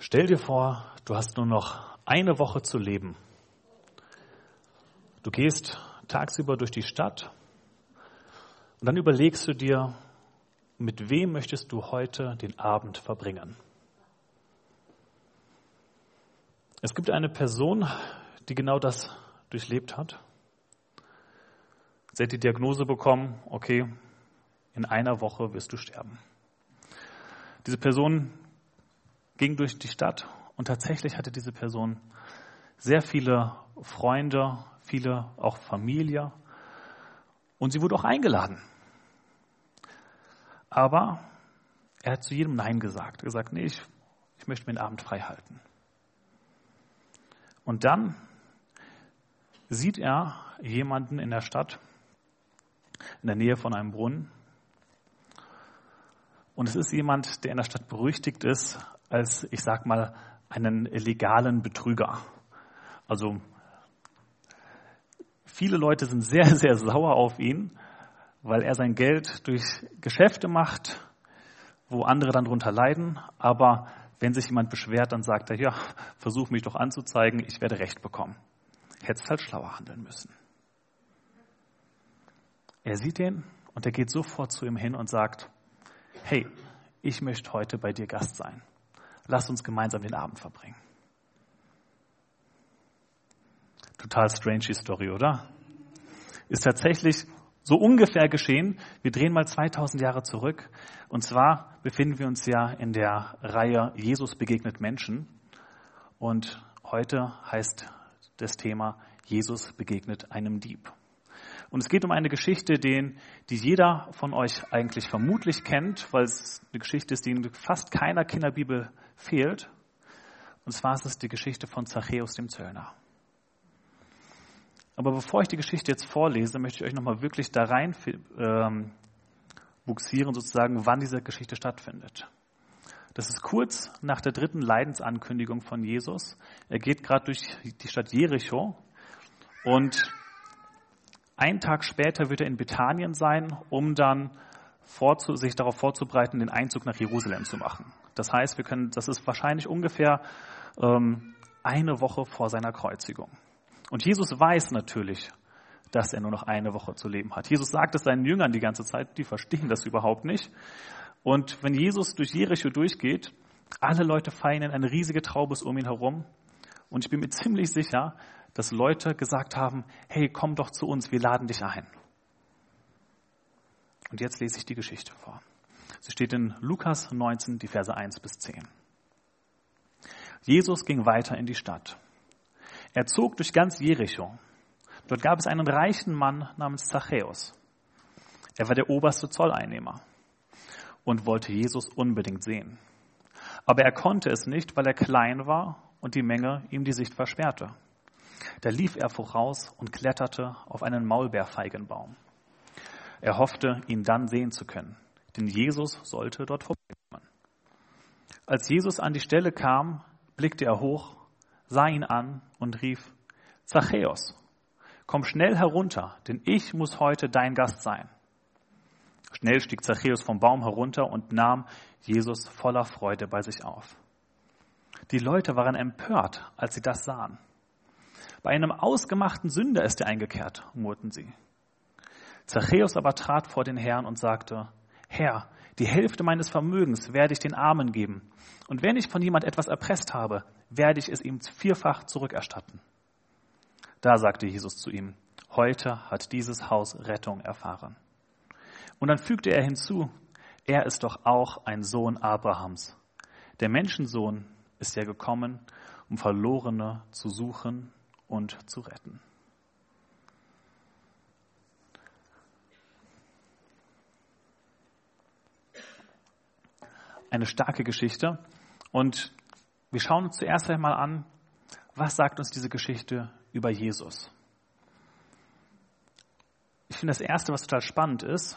Stell dir vor, du hast nur noch eine Woche zu leben. Du gehst tagsüber durch die Stadt und dann überlegst du dir, mit wem möchtest du heute den Abend verbringen? Es gibt eine Person, die genau das durchlebt hat. Sie hat die Diagnose bekommen, okay, in einer Woche wirst du sterben. Diese Person ging durch die Stadt und tatsächlich hatte diese Person sehr viele Freunde, viele auch Familie und sie wurde auch eingeladen. Aber er hat zu jedem Nein gesagt. Er hat gesagt, nee, ich möchte mir den Abend frei halten. Und dann sieht er jemanden in der Stadt, in der Nähe von einem Brunnen. Und es ist jemand, der in der Stadt berüchtigt ist als, ich sag mal, einen legalen Betrüger. Also viele Leute sind sehr, sehr sauer auf ihn, weil er sein Geld durch Geschäfte macht, wo andere dann drunter leiden. Aber wenn sich jemand beschwert, dann sagt er, ja, versuch mich doch anzuzeigen, ich werde Recht bekommen. Hättest halt schlauer handeln müssen. Er sieht ihn und er geht sofort zu ihm hin und sagt, hey, ich möchte heute bei dir Gast sein. Lass uns gemeinsam den Abend verbringen. Total strange Story, oder? Ist tatsächlich so ungefähr geschehen. Wir drehen mal 2000 Jahre zurück. Und zwar befinden wir uns ja in der Reihe Jesus begegnet Menschen. Und heute heißt das Thema Jesus begegnet einem Dieb. Und es geht um eine Geschichte, die jeder von euch eigentlich vermutlich kennt, weil es eine Geschichte ist, die in fast keiner Kinderbibel fehlt. Und zwar ist es die Geschichte von Zachäus dem Zöllner. Aber bevor ich die Geschichte jetzt vorlese, möchte ich euch nochmal wirklich da rein buxieren, sozusagen, wann diese Geschichte stattfindet. Das ist kurz nach der 3. Leidensankündigung von Jesus. Er geht gerade durch die Stadt Jericho und einen Tag später wird er in Bethanien sein, um dann sich darauf vorzubereiten, den Einzug nach Jerusalem zu machen. Das heißt, das ist wahrscheinlich ungefähr eine Woche vor seiner Kreuzigung. Und Jesus weiß natürlich, dass er nur noch eine Woche zu leben hat. Jesus sagt es seinen Jüngern die ganze Zeit, die verstehen das überhaupt nicht. Und wenn Jesus durch Jericho durchgeht, alle Leute feiern in eine riesige Traube um ihn herum. Und ich bin mir ziemlich sicher, dass Leute gesagt haben, hey, komm doch zu uns, wir laden dich ein. Und jetzt lese ich die Geschichte vor. Sie steht in Lukas 19, die Verse 1 bis 10. Jesus ging weiter in die Stadt. Er zog durch ganz Jericho. Dort gab es einen reichen Mann namens Zachäus. Er war der oberste Zolleinnehmer und wollte Jesus unbedingt sehen. Aber er konnte es nicht, weil er klein war und die Menge ihm die Sicht versperrte. Da lief er voraus und kletterte auf einen Maulbeerfeigenbaum. Er hoffte, ihn dann sehen zu können, denn Jesus sollte dort vorbeikommen. Als Jesus an die Stelle kam, blickte er hoch, sah ihn an und rief, Zachäus, komm schnell herunter, denn ich muss heute dein Gast sein. Schnell stieg Zachäus vom Baum herunter und nahm Jesus voller Freude bei sich auf. Die Leute waren empört, als sie das sahen. Bei einem ausgemachten Sünder ist er eingekehrt, murrten sie. Zachäus aber trat vor den Herrn und sagte, Herr, die Hälfte meines Vermögens werde ich den Armen geben. Und wenn ich von jemand etwas erpresst habe, werde ich es ihm vierfach zurückerstatten. Da sagte Jesus zu ihm, heute hat dieses Haus Rettung erfahren. Und dann fügte er hinzu, er ist doch auch ein Sohn Abrahams. Der Menschensohn ist ja gekommen, um Verlorene zu suchen und zu retten. Eine starke Geschichte. Und wir schauen uns zuerst einmal an, was sagt uns diese Geschichte über Jesus? Ich finde, das Erste, was total spannend ist,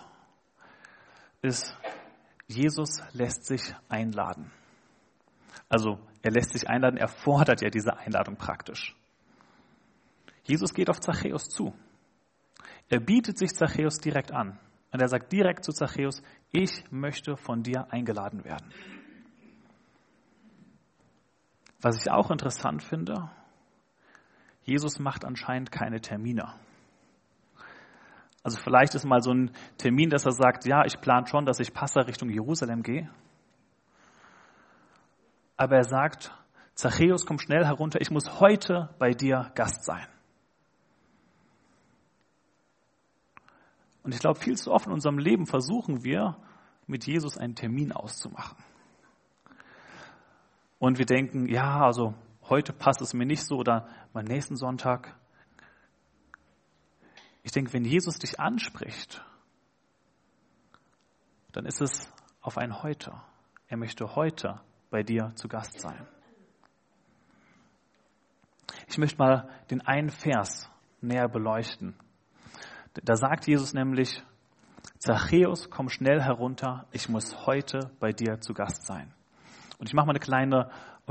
Jesus lässt sich einladen. Also er lässt sich einladen, er fordert ja diese Einladung praktisch. Jesus geht auf Zachäus zu. Er bietet sich Zachäus direkt an. Und er sagt direkt zu Zachäus, ich möchte von dir eingeladen werden. Was ich auch interessant finde, Jesus macht anscheinend keine Termine. Also vielleicht ist mal so ein Termin, dass er sagt, ja, ich plane schon, dass ich Passa Richtung Jerusalem gehe. Aber er sagt, Zachäus, komm schnell herunter, ich muss heute bei dir Gast sein. Und ich glaube, viel zu oft in unserem Leben versuchen wir, mit Jesus einen Termin auszumachen. Und wir denken, ja, also heute passt es mir nicht so oder mal nächsten Sonntag. Ich denke, wenn Jesus dich anspricht, dann ist es auf ein Heute. Er möchte heute bei dir zu Gast sein. Ich möchte mal den einen Vers näher beleuchten. Da sagt Jesus nämlich, Zachäus, komm schnell herunter, ich muss heute bei dir zu Gast sein. Und ich mache mal eine kleine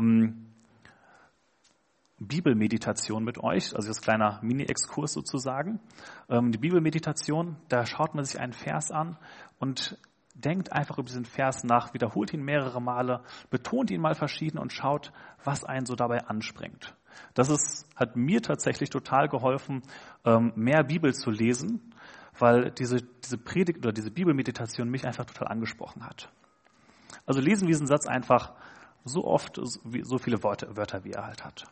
Bibelmeditation mit euch, also das kleiner Mini-Exkurs sozusagen. Die Bibelmeditation, da schaut man sich einen Vers an und denkt einfach über diesen Vers nach, wiederholt ihn mehrere Male, betont ihn mal verschieden und schaut, was einen so dabei anspringt. Hat mir tatsächlich total geholfen, mehr Bibel zu lesen, weil diese Predigt oder diese Bibelmeditation mich einfach total angesprochen hat. Also lesen wir diesen Satz einfach so oft, so viele Wörter, wie er halt hat.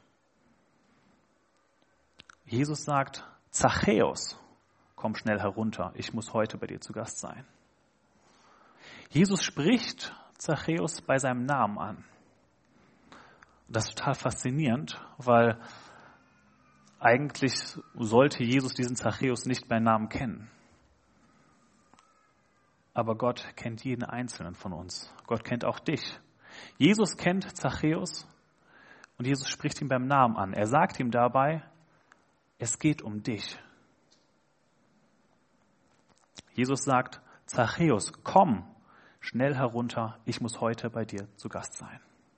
Jesus sagt, Zachäus, komm schnell herunter, ich muss heute bei dir zu Gast sein. Jesus spricht Zachäus bei seinem Namen an. Das ist total faszinierend, weil eigentlich sollte Jesus diesen Zachäus nicht bei Namen kennen. Aber Gott kennt jeden Einzelnen von uns. Gott kennt auch dich. Jesus kennt Zachäus und Jesus spricht ihn beim Namen an. Er sagt ihm dabei, es geht um dich. Jesus sagt, Zachäus, komm schnell herunter, ich muss heute bei dir zu Gast sein.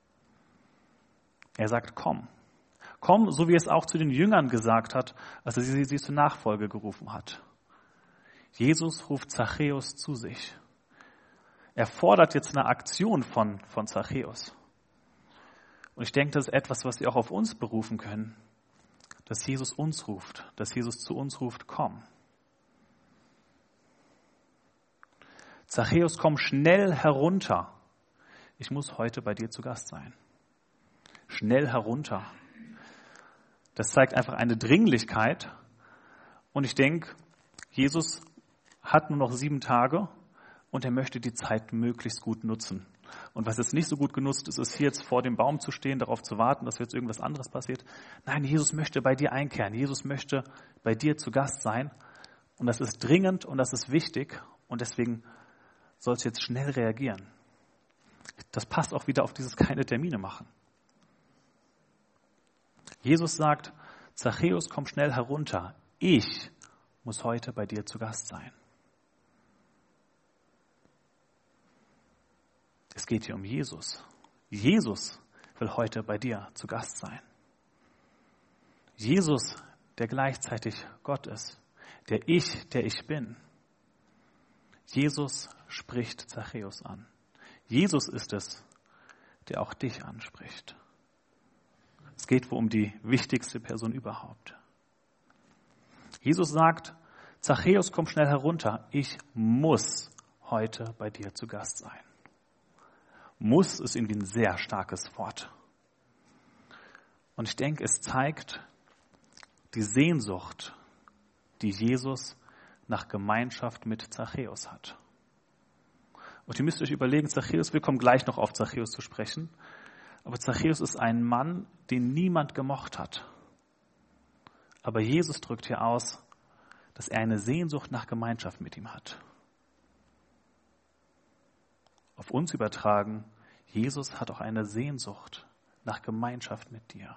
Er sagt, komm. Komm, so wie es auch zu den Jüngern gesagt hat, als er sie zur Nachfolge gerufen hat. Jesus ruft Zachäus zu sich. Er fordert jetzt eine Aktion von Zachäus. Und ich denke, das ist etwas, was wir auch auf uns berufen können, dass Jesus uns ruft, dass Jesus zu uns ruft, komm. Zachäus, komm schnell herunter. Ich muss heute bei dir zu Gast sein. Schnell herunter. Das zeigt einfach eine Dringlichkeit. Und ich denke, Jesus hat nur noch 7 Tage und er möchte die Zeit möglichst gut nutzen. Und was jetzt nicht so gut genutzt ist, ist hier jetzt vor dem Baum zu stehen, darauf zu warten, dass jetzt irgendwas anderes passiert. Nein, Jesus möchte bei dir einkehren. Jesus möchte bei dir zu Gast sein. Und das ist dringend und das ist wichtig. Und deswegen sollst du jetzt schnell reagieren. Das passt auch wieder auf dieses keine Termine machen. Jesus sagt, Zachäus, komm schnell herunter. Ich muss heute bei dir zu Gast sein. Es geht hier um Jesus. Jesus will heute bei dir zu Gast sein. Jesus, der gleichzeitig Gott ist, der ich bin. Jesus spricht Zachäus an. Jesus ist es, der auch dich anspricht. Es geht wohl um die wichtigste Person überhaupt. Jesus sagt, Zachäus, komm schnell herunter. Ich muss heute bei dir zu Gast sein. Muss ist irgendwie ein sehr starkes Wort. Und ich denke, es zeigt die Sehnsucht, die Jesus nach Gemeinschaft mit Zachäus hat. Und ihr müsst euch überlegen, Zachäus, wir kommen gleich noch auf Zachäus zu sprechen, aber Zachäus ist ein Mann, den niemand gemocht hat. Aber Jesus drückt hier aus, dass er eine Sehnsucht nach Gemeinschaft mit ihm hat. Auf uns übertragen, Jesus hat auch eine Sehnsucht nach Gemeinschaft mit dir.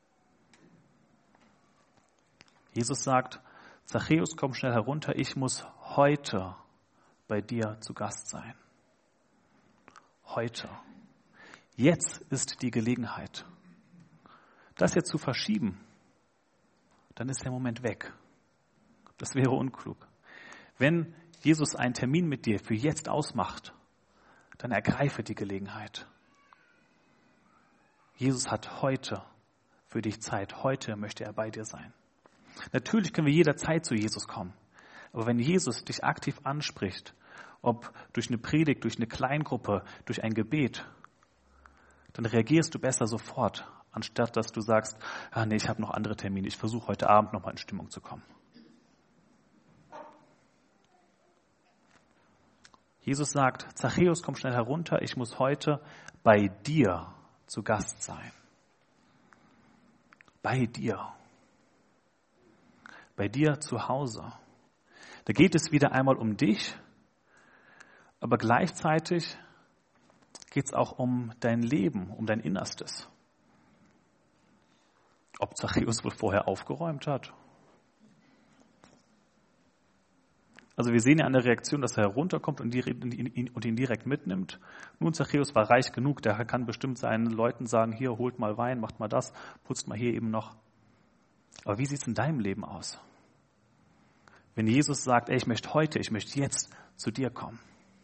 Jesus sagt, Zachäus, komm schnell herunter, ich muss heute bei dir zu Gast sein. Heute. Jetzt ist die Gelegenheit. Das jetzt zu verschieben, dann ist der Moment weg. Das wäre unklug. Wenn Jesus einen Termin mit dir für jetzt ausmacht, dann ergreife die Gelegenheit. Jesus hat heute für dich Zeit. Heute möchte er bei dir sein. Natürlich können wir jederzeit zu Jesus kommen. Aber wenn Jesus dich aktiv anspricht, ob durch eine Predigt, durch eine Kleingruppe, durch ein Gebet, dann reagierst du besser sofort, anstatt dass du sagst, nee, ich habe noch andere Termine, ich versuche heute Abend nochmal in Stimmung zu kommen. Jesus sagt, Zachäus, komm schnell herunter, ich muss heute bei dir zu Gast sein. Bei dir. Bei dir zu Hause. Da geht es wieder einmal um dich, aber gleichzeitig geht es auch um dein Leben, um dein Innerstes. Ob Zachäus wohl vorher aufgeräumt hat? Also wir sehen ja an der Reaktion, dass er herunterkommt und ihn direkt mitnimmt. Nun, Zachäus war reich genug, der kann bestimmt seinen Leuten sagen, hier, holt mal Wein, macht mal das, putzt mal hier eben noch. Aber wie sieht es in deinem Leben aus? Wenn Jesus sagt, ich möchte jetzt zu dir kommen.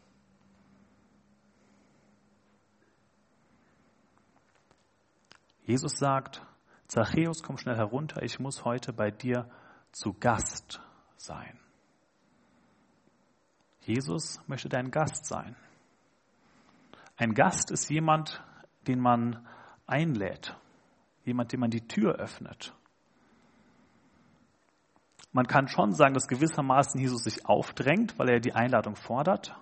Jesus sagt, Zachäus, komm schnell herunter, ich muss heute bei dir zu Gast sein. Jesus möchte dein Gast sein. Ein Gast ist jemand, den man einlädt, jemand, dem man die Tür öffnet. Man kann schon sagen, dass gewissermaßen Jesus sich aufdrängt, weil er die Einladung fordert.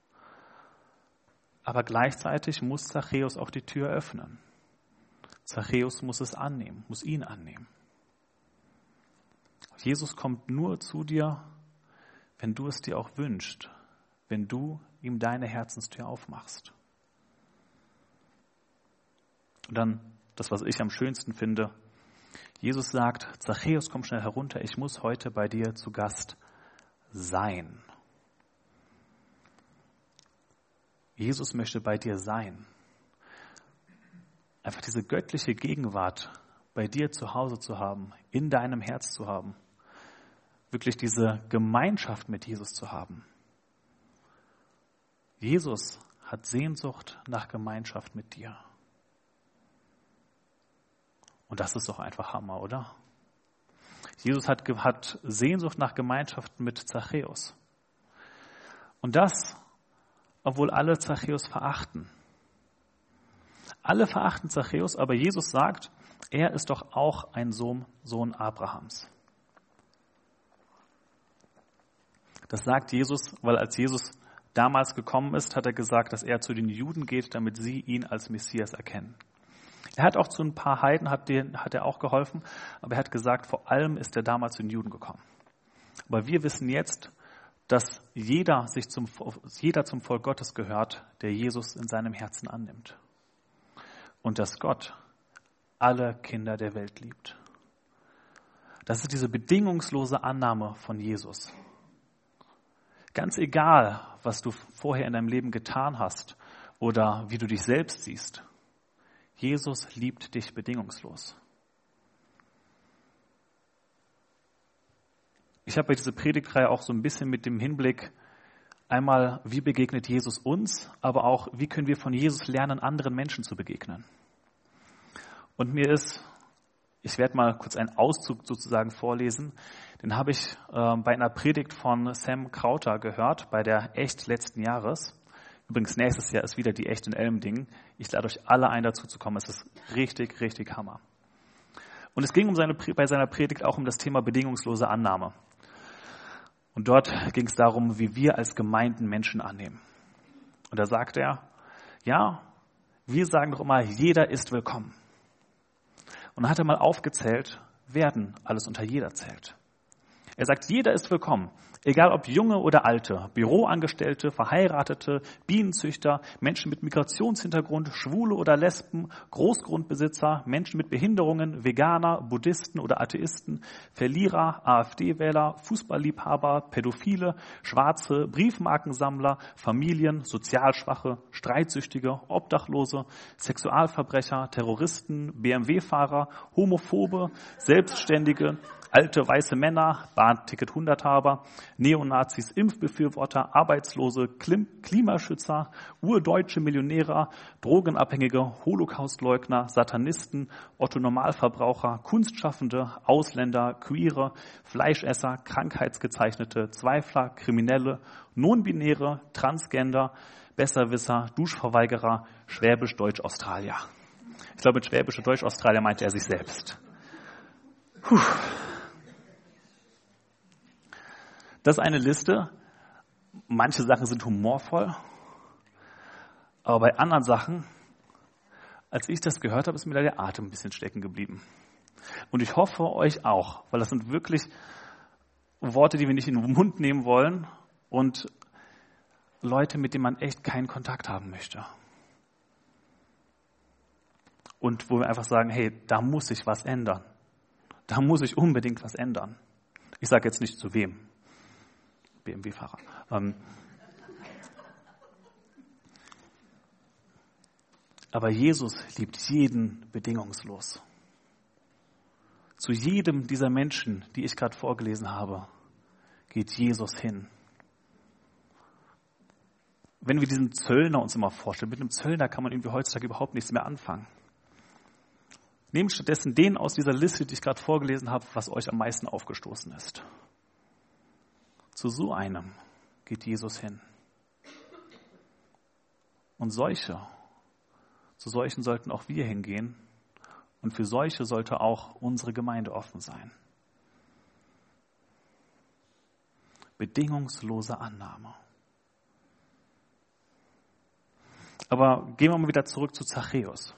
Aber gleichzeitig muss Zachäus auch die Tür öffnen. Zachäus muss es annehmen, muss ihn annehmen. Jesus kommt nur zu dir, wenn du es dir auch wünschst, wenn du ihm deine Herzenstür aufmachst. Und dann das, was ich am schönsten finde, Jesus sagt, Zachäus, komm schnell herunter, ich muss heute bei dir zu Gast sein. Jesus möchte bei dir sein. Einfach diese göttliche Gegenwart bei dir zu Hause zu haben, in deinem Herz zu haben. Wirklich diese Gemeinschaft mit Jesus zu haben. Jesus hat Sehnsucht nach Gemeinschaft mit dir. Und das ist doch einfach Hammer, oder? Jesus hat Sehnsucht nach Gemeinschaft mit Zachäus. Und das, obwohl alle Zachäus verachten. Alle verachten Zachäus, aber Jesus sagt, er ist doch auch ein Sohn Abrahams. Das sagt Jesus, weil als Jesus damals gekommen ist, hat er gesagt, dass er zu den Juden geht, damit sie ihn als Messias erkennen. Er hat auch zu ein paar Heiden, hat er auch geholfen, aber er hat gesagt, vor allem ist er damals zu den Juden gekommen. Aber wir wissen jetzt, dass jeder zum Volk Gottes gehört, der Jesus in seinem Herzen annimmt. Und dass Gott alle Kinder der Welt liebt. Das ist diese bedingungslose Annahme von Jesus. Ganz egal, was du vorher in deinem Leben getan hast oder wie du dich selbst siehst, Jesus liebt dich bedingungslos. Ich habe bei dieser Predigtreihe auch so ein bisschen mit dem Hinblick, einmal, wie begegnet Jesus uns, aber auch, wie können wir von Jesus lernen, anderen Menschen zu begegnen. Und ich werde mal kurz einen Auszug sozusagen vorlesen, den habe ich bei einer Predigt von Sam Krauter gehört, bei der Echt letzten Jahres. Übrigens, nächstes Jahr ist wieder die Echt in Elmdingen. Ich lade euch alle ein, dazu zu kommen. Es ist richtig, richtig Hammer. Und es ging bei seiner Predigt auch um das Thema bedingungslose Annahme. Und dort ging es darum, wie wir als Gemeinden Menschen annehmen. Und da sagt er, ja, wir sagen doch immer, jeder ist willkommen. Und dann hat er mal aufgezählt, wer denn alles unter jeder zählt. Er sagt, jeder ist willkommen, egal ob Junge oder Alte, Büroangestellte, Verheiratete, Bienenzüchter, Menschen mit Migrationshintergrund, Schwule oder Lesben, Großgrundbesitzer, Menschen mit Behinderungen, Veganer, Buddhisten oder Atheisten, Verlierer, AfD-Wähler, Fußballliebhaber, Pädophile, Schwarze, Briefmarkensammler, Familien, Sozialschwache, Streitsüchtige, Obdachlose, Sexualverbrecher, Terroristen, BMW-Fahrer, Homophobe, Selbstständige, alte weiße Männer, Bahnticket 100-Haber, Neonazis, Impfbefürworter, Arbeitslose, Klimaschützer, urdeutsche Millionäre, Drogenabhängige, Holocaustleugner, Satanisten, Otto-Normalverbraucher, Kunstschaffende, Ausländer, Queere, Fleischesser, Krankheitsgezeichnete, Zweifler, Kriminelle, Non-Binäre, Transgender, Besserwisser, Duschverweigerer, Schwäbisch-Deutsch-Australier. Ich glaube, mit Schwäbisch-Deutsch-Australier meinte er sich selbst. Puh. Das ist eine Liste. Manche Sachen sind humorvoll, aber bei anderen Sachen, als ich das gehört habe, ist mir da der Atem ein bisschen stecken geblieben. Und ich hoffe euch auch, weil das sind wirklich Worte, die wir nicht in den Mund nehmen wollen und Leute, mit denen man echt keinen Kontakt haben möchte. Und wo wir einfach sagen, hey, da muss sich was ändern. Da muss sich unbedingt was ändern. Ich sage jetzt nicht zu wem. BMW-Fahrer. Aber Jesus liebt jeden bedingungslos. Zu jedem dieser Menschen, die ich gerade vorgelesen habe, geht Jesus hin. Wenn wir diesen Zöllner uns immer vorstellen, mit einem Zöllner kann man irgendwie heutzutage überhaupt nichts mehr anfangen. Nehmt stattdessen den aus dieser Liste, die ich gerade vorgelesen habe, was euch am meisten aufgestoßen ist. Zu so einem geht Jesus hin. Und zu solchen sollten auch wir hingehen. Und für solche sollte auch unsere Gemeinde offen sein. Bedingungslose Annahme. Aber gehen wir mal wieder zurück zu Zachäus.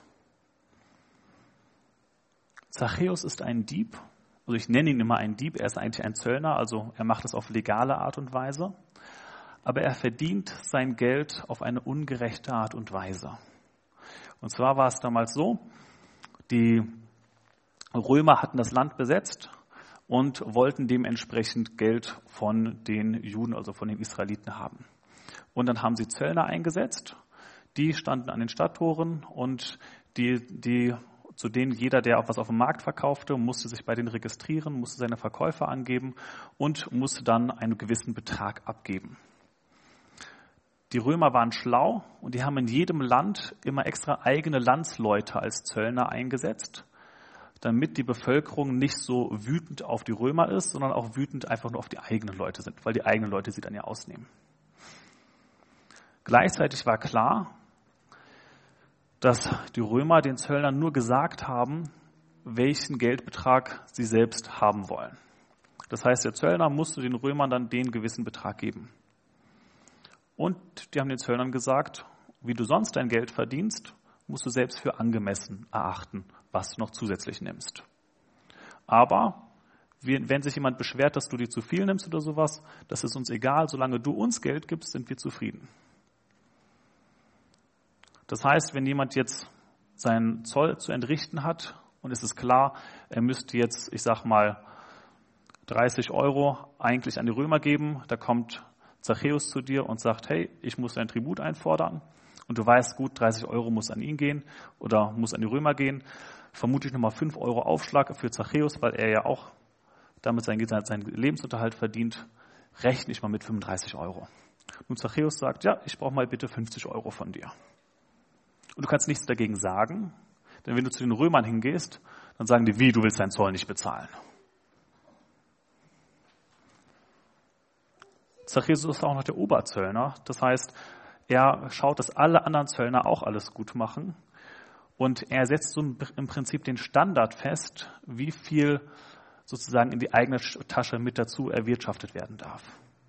Zachäus ist ein Dieb, also ich nenne ihn immer einen Dieb, er ist eigentlich ein Zöllner, also er macht es auf legale Art und Weise, aber er verdient sein Geld auf eine ungerechte Art und Weise. Und zwar war es damals so, die Römer hatten das Land besetzt und wollten dementsprechend Geld von den Juden, also von den Israeliten haben. Und dann haben sie Zöllner eingesetzt, die standen an den Stadttoren und zu denen jeder, der auch was auf dem Markt verkaufte, musste sich bei denen registrieren, musste seine Verkäufer angeben und musste dann einen gewissen Betrag abgeben. Die Römer waren schlau und die haben in jedem Land immer extra eigene Landsleute als Zöllner eingesetzt, damit die Bevölkerung nicht so wütend auf die Römer ist, sondern auch wütend einfach nur auf die eigenen Leute sind, weil die eigenen Leute sie dann ja ausnehmen. Gleichzeitig war klar, dass die Römer den Zöllnern nur gesagt haben, welchen Geldbetrag sie selbst haben wollen. Das heißt, der Zöllner musste den Römern dann den gewissen Betrag geben. Und die haben den Zöllnern gesagt, wie du sonst dein Geld verdienst, musst du selbst für angemessen erachten, was du noch zusätzlich nimmst. Aber wenn sich jemand beschwert, dass du dir zu viel nimmst oder sowas, das ist uns egal, solange du uns Geld gibst, sind wir zufrieden. Das heißt, wenn jemand jetzt seinen Zoll zu entrichten hat und es ist klar, er müsste jetzt, 30 € eigentlich an die Römer geben, da kommt Zachäus zu dir und sagt, hey, ich muss dein Tribut einfordern und du weißt, gut, 30 € muss an ihn gehen oder muss an die Römer gehen, vermutlich nochmal 5 € Aufschlag für Zachäus, weil er ja auch damit seinen Lebensunterhalt verdient, rechne ich mal mit 35 €. Und Zachäus sagt, ja, ich brauche mal bitte 50 € von dir. Und du kannst nichts dagegen sagen, denn wenn du zu den Römern hingehst, dann sagen die, wie, du willst deinen Zoll nicht bezahlen. Zachäus ist auch noch der Oberzöllner, das heißt, er schaut, dass alle anderen Zöllner auch alles gut machen und er setzt so im Prinzip den Standard fest, wie viel sozusagen in die eigene Tasche mit dazu erwirtschaftet werden darf.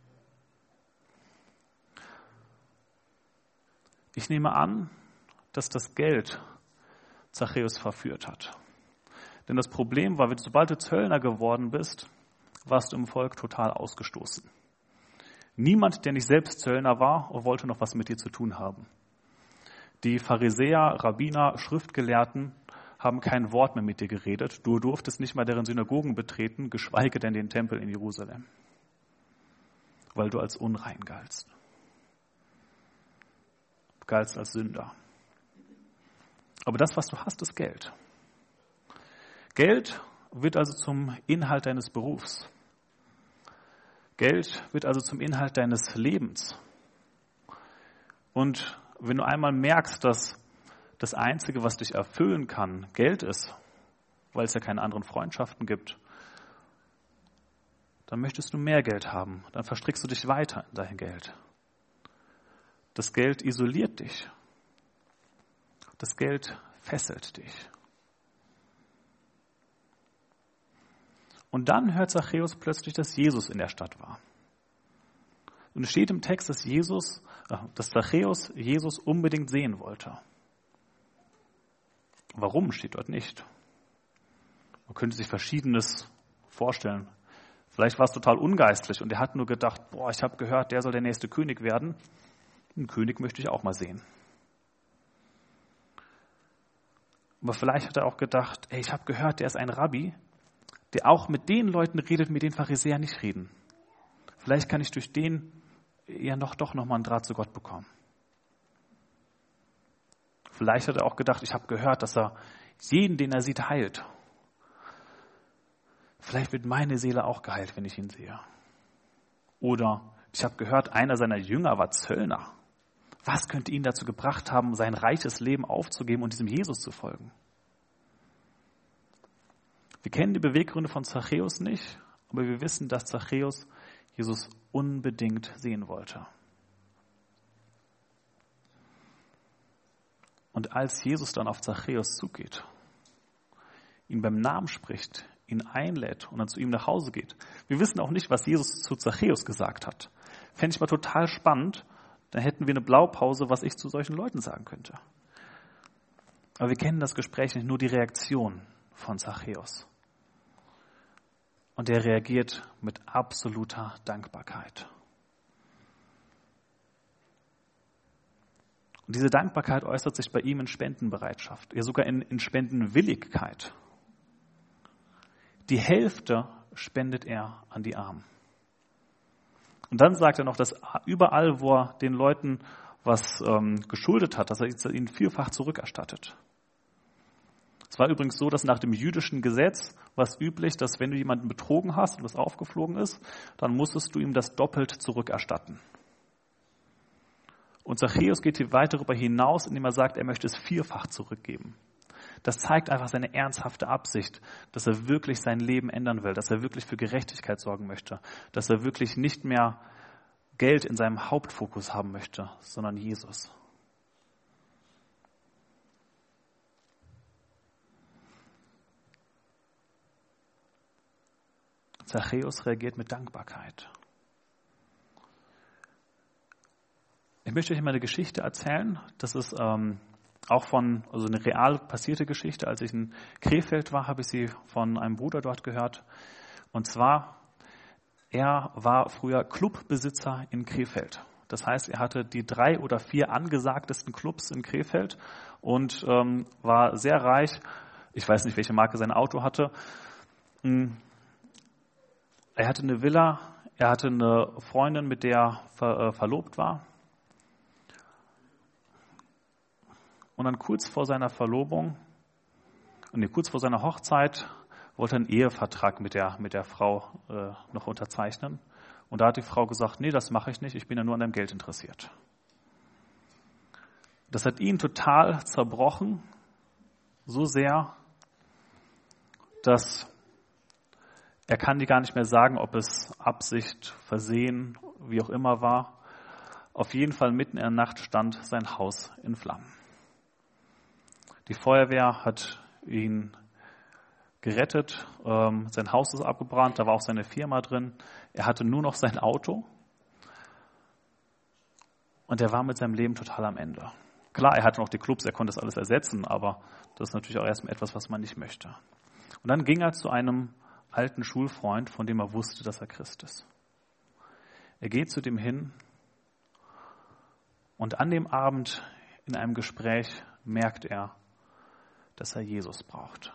Ich nehme an, dass das Geld Zachäus verführt hat. Denn das Problem war, sobald du Zöllner geworden bist, warst du im Volk total ausgestoßen. Niemand, der nicht selbst Zöllner war, wollte noch was mit dir zu tun haben. Die Pharisäer, Rabbiner, Schriftgelehrten haben kein Wort mehr mit dir geredet. Du durftest nicht mal deren Synagogen betreten, geschweige denn den Tempel in Jerusalem, weil du als unrein galtst. Du galtst als Sünder. Aber das, was du hast, ist Geld. Geld wird also zum Inhalt deines Berufs. Geld wird also zum Inhalt deines Lebens. Und wenn du einmal merkst, dass das Einzige, was dich erfüllen kann, Geld ist, weil es ja keine anderen Freundschaften gibt, dann möchtest du mehr Geld haben. Dann verstrickst du dich weiter in dein Geld. Das Geld isoliert dich. Das Geld fesselt dich. Und dann hört Zachäus plötzlich, dass Jesus in der Stadt war. Und es steht im Text, dass Zachäus Jesus unbedingt sehen wollte. Warum, steht dort nicht. Man könnte sich Verschiedenes vorstellen. Vielleicht war es total ungeistlich und er hat nur gedacht, ich habe gehört, der soll der nächste König werden. Einen König möchte ich auch mal sehen. Aber vielleicht hat er auch gedacht, ich habe gehört, der ist ein Rabbi, der auch mit den Leuten redet, mit den Pharisäern nicht reden. Vielleicht kann ich durch den ja doch noch mal einen Draht zu Gott bekommen. Vielleicht hat er auch gedacht, ich habe gehört, dass er jeden, den er sieht, heilt. Vielleicht wird meine Seele auch geheilt, wenn ich ihn sehe. Oder ich habe gehört, einer seiner Jünger war Zöllner. Was könnte ihn dazu gebracht haben, sein reiches Leben aufzugeben und diesem Jesus zu folgen? Wir kennen die Beweggründe von Zachäus nicht, aber wir wissen, dass Zachäus Jesus unbedingt sehen wollte. Und als Jesus dann auf Zachäus zugeht, ihn beim Namen spricht, ihn einlädt und dann zu ihm nach Hause geht. Wir wissen auch nicht, was Jesus zu Zachäus gesagt hat. Fände ich mal total spannend. Dann hätten wir eine Blaupause, was ich zu solchen Leuten sagen könnte. Aber wir kennen das Gespräch nicht, nur die Reaktion von Zachäus. Und er reagiert mit absoluter Dankbarkeit. Und diese Dankbarkeit äußert sich bei ihm in Spendenbereitschaft, ja sogar in Spendenwilligkeit. Die Hälfte spendet er an die Armen. Und dann sagt er noch, dass überall, wo er den Leuten was geschuldet hat, dass er ihnen vielfach zurückerstattet. Es war übrigens so, dass nach dem jüdischen Gesetz war es üblich, dass wenn du jemanden betrogen hast und was aufgeflogen ist, dann musstest du ihm das doppelt zurückerstatten. Und Zachäus geht hier weit darüber hinaus, indem er sagt, er möchte es vierfach zurückgeben. Das zeigt einfach seine ernsthafte Absicht, dass er wirklich sein Leben ändern will, dass er wirklich für Gerechtigkeit sorgen möchte, dass er wirklich nicht mehr Geld in seinem Hauptfokus haben möchte, sondern Jesus. Zachäus reagiert mit Dankbarkeit. Ich möchte euch mal eine Geschichte erzählen. Das ist auch eine real passierte Geschichte. Als ich in Krefeld war, habe ich sie von einem Bruder dort gehört. Und zwar, er war früher Clubbesitzer in Krefeld. Das heißt, er hatte die 3 oder 4 angesagtesten Clubs in Krefeld und war sehr reich. Ich weiß nicht, welche Marke sein Auto hatte. Er hatte eine Villa, er hatte eine Freundin, mit der er verlobt war. Und dann kurz vor seiner Verlobung, kurz vor seiner Hochzeit, wollte er einen Ehevertrag mit der Frau noch unterzeichnen. Und da hat die Frau gesagt, nee, das mache ich nicht, ich bin ja nur an deinem Geld interessiert. Das hat ihn total zerbrochen, so sehr, dass er kann dir gar nicht mehr sagen, ob es Absicht, Versehen, wie auch immer war. Auf jeden Fall mitten in der Nacht stand sein Haus in Flammen. Die Feuerwehr hat ihn gerettet, sein Haus ist abgebrannt, da war auch seine Firma drin. Er hatte nur noch sein Auto und er war mit seinem Leben total am Ende. Klar, er hatte noch die Clubs, er konnte das alles ersetzen, aber das ist natürlich auch erstmal etwas, was man nicht möchte. Und dann ging er zu einem alten Schulfreund, von dem er wusste, dass er Christ ist. Er geht zu dem hin und an dem Abend in einem Gespräch merkt er, dass er Jesus braucht.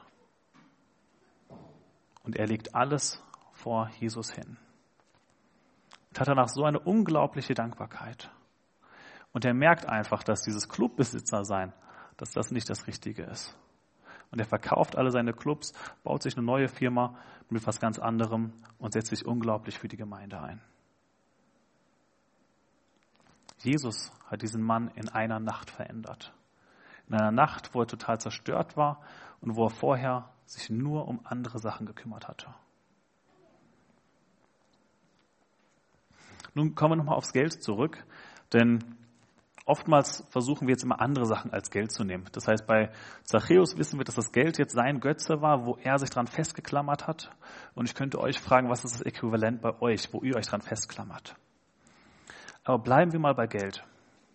Und er legt alles vor Jesus hin. Und hat danach so eine unglaubliche Dankbarkeit. Und er merkt einfach, dass dieses Clubbesitzer sein, dass das nicht das Richtige ist. Und er verkauft alle seine Clubs, baut sich eine neue Firma mit was ganz anderem und setzt sich unglaublich für die Gemeinde ein. Jesus hat diesen Mann in einer Nacht verändert. In einer Nacht, wo er total zerstört war und wo er vorher sich nur um andere Sachen gekümmert hatte. Nun kommen wir nochmal aufs Geld zurück, denn oftmals versuchen wir jetzt immer andere Sachen als Geld zu nehmen. Das heißt, bei Zachäus wissen wir, dass das Geld jetzt sein Götze war, wo er sich dran festgeklammert hat. Und ich könnte euch fragen, was ist das Äquivalent bei euch, wo ihr euch dran festklammert? Aber bleiben wir mal bei Geld.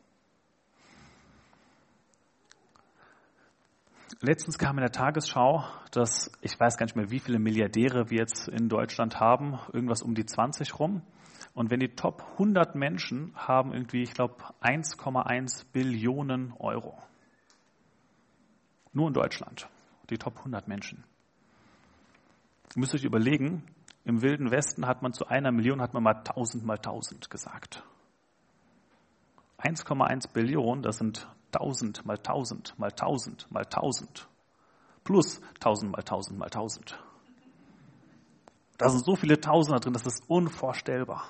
Letztens kam in der Tagesschau, dass, ich weiß gar nicht mehr, wie viele Milliardäre wir jetzt in Deutschland haben, irgendwas um die 20 rum. Und wenn die Top 100 Menschen haben irgendwie, ich glaube, 1,1 Billionen Euro. Nur in Deutschland, die Top 100 Menschen. Ihr müsst euch überlegen, im Wilden Westen hat man zu 1 Million hat man mal 1000 mal 1000 gesagt. 1,1 Billionen, das sind 1000 mal 1000 mal 1000 mal 1000 plus 1000 mal 1000 mal 1000. Da sind so viele Tausender drin, das ist unvorstellbar.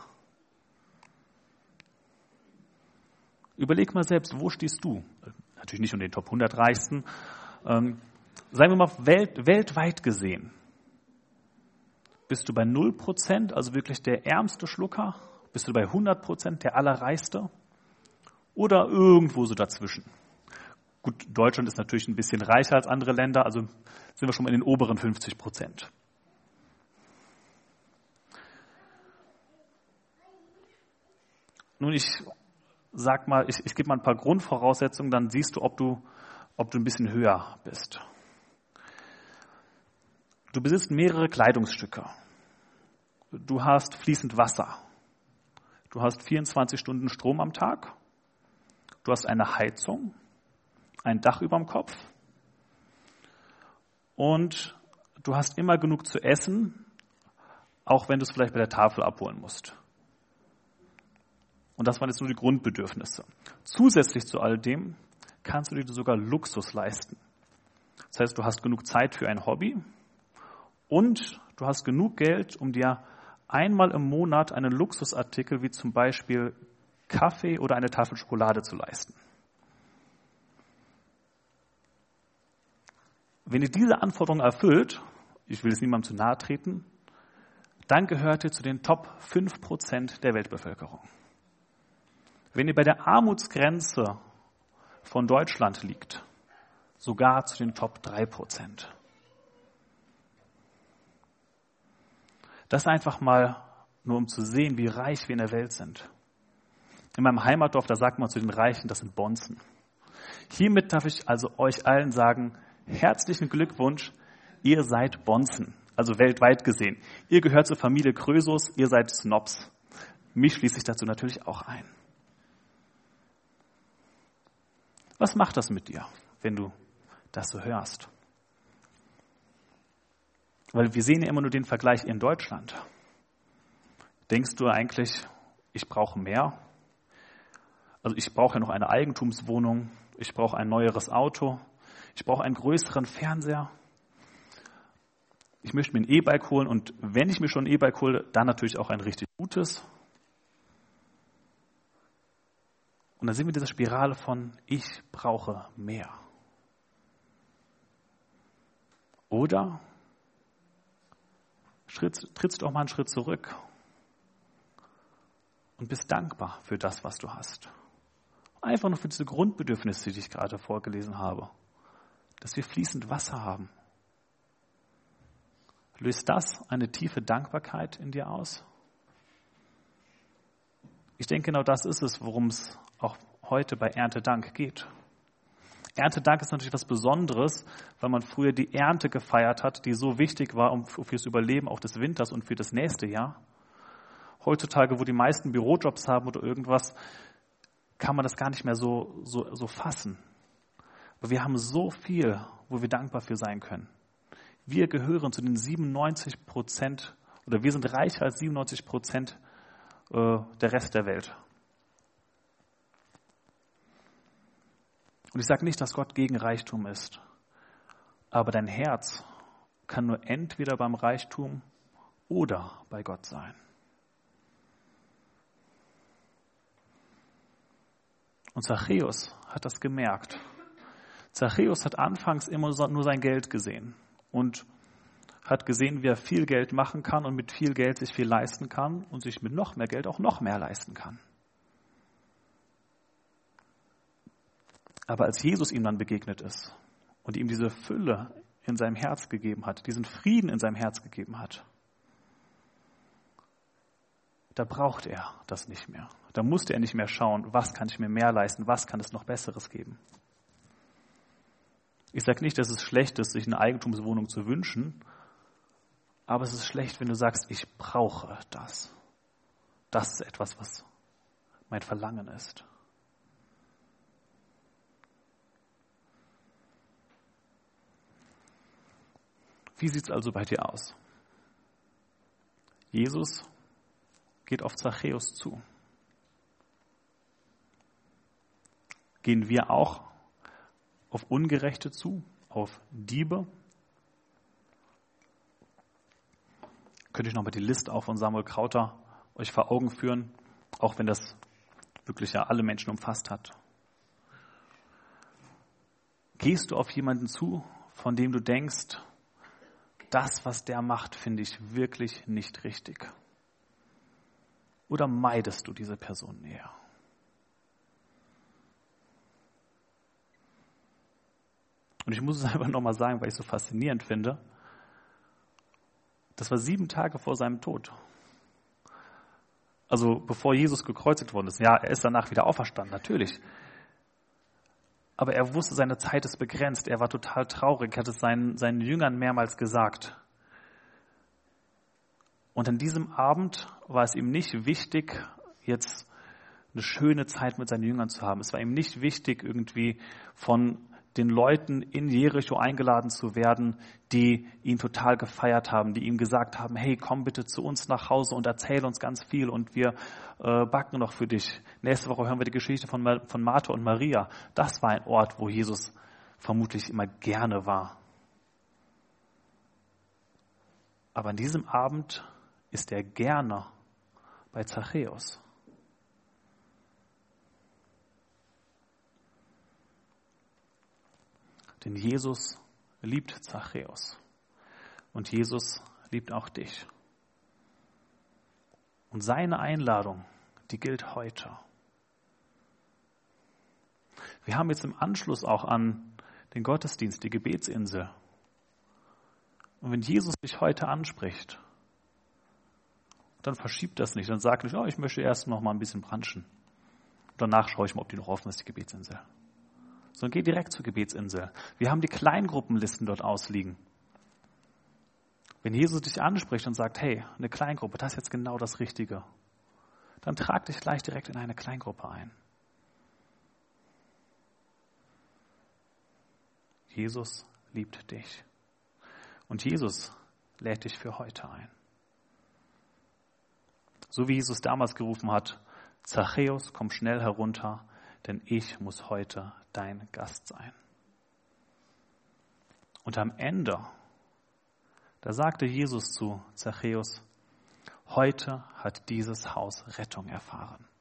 Überleg mal selbst, wo stehst du? Natürlich nicht unter den Top 100 Reichsten. Sagen wir mal weltweit gesehen. Bist du bei 0%, also wirklich der ärmste Schlucker? Bist du bei 100%, der Allerreichste? Oder irgendwo so dazwischen? Gut, Deutschland ist natürlich ein bisschen reicher als andere Länder, also sind wir schon mal in den oberen 50%. Nun, ich gebe mal ein paar Grundvoraussetzungen, dann siehst du, ob du ein bisschen höher bist. Du besitzt mehrere Kleidungsstücke. Du hast fließend Wasser. Du hast 24 Stunden Strom am Tag. Du hast eine Heizung, ein Dach überm Kopf. Und du hast immer genug zu essen, auch wenn du es vielleicht bei der Tafel abholen musst. Und das waren jetzt nur die Grundbedürfnisse. Zusätzlich zu all dem kannst du dir sogar Luxus leisten. Das heißt, du hast genug Zeit für ein Hobby und du hast genug Geld, um dir einmal im Monat einen Luxusartikel wie zum Beispiel Kaffee oder eine Tafel Schokolade zu leisten. Wenn ihr diese Anforderungen erfüllt, ich will es niemandem zu nahe treten, dann gehört ihr zu den Top 5% der Weltbevölkerung. Wenn ihr bei der Armutsgrenze von Deutschland liegt, sogar zu den Top 3%. Das einfach mal nur, um zu sehen, wie reich wir in der Welt sind. In meinem Heimatdorf, da sagt man zu den Reichen, das sind Bonzen. Hiermit darf ich also euch allen sagen, herzlichen Glückwunsch, ihr seid Bonzen, also weltweit gesehen. Ihr gehört zur Familie Krösus, ihr seid Snobs. Mich schließe ich dazu natürlich auch ein. Was macht das mit dir, wenn du das so hörst? Weil wir sehen ja immer nur den Vergleich in Deutschland. Denkst du eigentlich, ich brauche mehr? Also ich brauche ja noch eine Eigentumswohnung, ich brauche ein neueres Auto, ich brauche einen größeren Fernseher. Ich möchte mir ein E-Bike holen und wenn ich mir schon ein E-Bike hole, dann natürlich auch ein richtig gutes. Und dann sind wir in dieser Spirale von ich brauche mehr. Oder trittst du auch mal einen Schritt zurück und bist dankbar für das, was du hast. Einfach nur für diese Grundbedürfnisse, die ich gerade vorgelesen habe. Dass wir fließend Wasser haben. Löst das eine tiefe Dankbarkeit in dir aus? Ich denke, genau das ist es, worum es auch heute bei Erntedank geht. Erntedank ist natürlich was Besonderes, weil man früher die Ernte gefeiert hat, die so wichtig war fürs Überleben auch des Winters und für das nächste Jahr. Heutzutage, wo die meisten Bürojobs haben oder irgendwas, kann man das gar nicht mehr so fassen. Aber wir haben so viel, wo wir dankbar für sein können. Wir gehören zu den 97% oder wir sind reicher als 97% der Rest der Welt. Und ich sage nicht, dass Gott gegen Reichtum ist, aber dein Herz kann nur entweder beim Reichtum oder bei Gott sein. Und Zachäus hat das gemerkt. Zachäus hat anfangs immer nur sein Geld gesehen und hat gesehen, wie er viel Geld machen kann und mit viel Geld sich viel leisten kann und sich mit noch mehr Geld auch noch mehr leisten kann. Aber als Jesus ihm dann begegnet ist und ihm diese Fülle in seinem Herz gegeben hat, diesen Frieden in seinem Herz gegeben hat, da braucht er das nicht mehr. Da musste er nicht mehr schauen, was kann ich mir mehr leisten, was kann es noch Besseres geben. Ich sage nicht, dass es schlecht ist, sich eine Eigentumswohnung zu wünschen, aber es ist schlecht, wenn du sagst, ich brauche das. Das ist etwas, was mein Verlangen ist. Wie sieht es also bei dir aus? Jesus geht auf Zachäus zu. Gehen wir auch auf Ungerechte zu, auf Diebe? Könnte ich nochmal die Liste auch von Samuel Krauter euch vor Augen führen, auch wenn das wirklich ja alle Menschen umfasst hat. Gehst du auf jemanden zu, von dem du denkst, das, was der macht, finde ich wirklich nicht richtig? Oder meidest du diese Person näher? Und ich muss es einfach nochmal sagen, weil ich es so faszinierend finde. Das war 7 Tage vor seinem Tod. Also bevor Jesus gekreuzigt worden ist. Ja, er ist danach wieder auferstanden, natürlich. Aber er wusste, seine Zeit ist begrenzt. Er war total traurig, hat es seinen Jüngern mehrmals gesagt. Und an diesem Abend war es ihm nicht wichtig, jetzt eine schöne Zeit mit seinen Jüngern zu haben. Es war ihm nicht wichtig, irgendwie von den Leuten in Jericho eingeladen zu werden, die ihn total gefeiert haben, die ihm gesagt haben, hey, komm bitte zu uns nach Hause und erzähl uns ganz viel und wir backen noch für dich. Nächste Woche hören wir die Geschichte von Martha und Maria. Das war ein Ort, wo Jesus vermutlich immer gerne war. Aber an diesem Abend ist er gerne bei Zachäus. Denn Jesus liebt Zachäus und Jesus liebt auch dich. Und seine Einladung, die gilt heute. Wir haben jetzt im Anschluss auch an den Gottesdienst, die Gebetsinsel. Und wenn Jesus dich heute anspricht, dann verschiebt das nicht. Dann sag nicht, oh, ich möchte erst noch mal ein bisschen branchen. Danach schaue ich mal, ob die noch offen ist, die Gebetsinsel. Sondern geh direkt zur Gebetsinsel. Wir haben die Kleingruppenlisten dort ausliegen. Wenn Jesus dich anspricht und sagt, hey, eine Kleingruppe, das ist jetzt genau das Richtige, dann trag dich gleich direkt in eine Kleingruppe ein. Jesus liebt dich. Und Jesus lädt dich für heute ein. So wie Jesus damals gerufen hat, Zachäus, komm schnell herunter, denn ich muss heute dein Gast sein. Und am Ende, da sagte Jesus zu Zachäus, heute hat dieses Haus Rettung erfahren.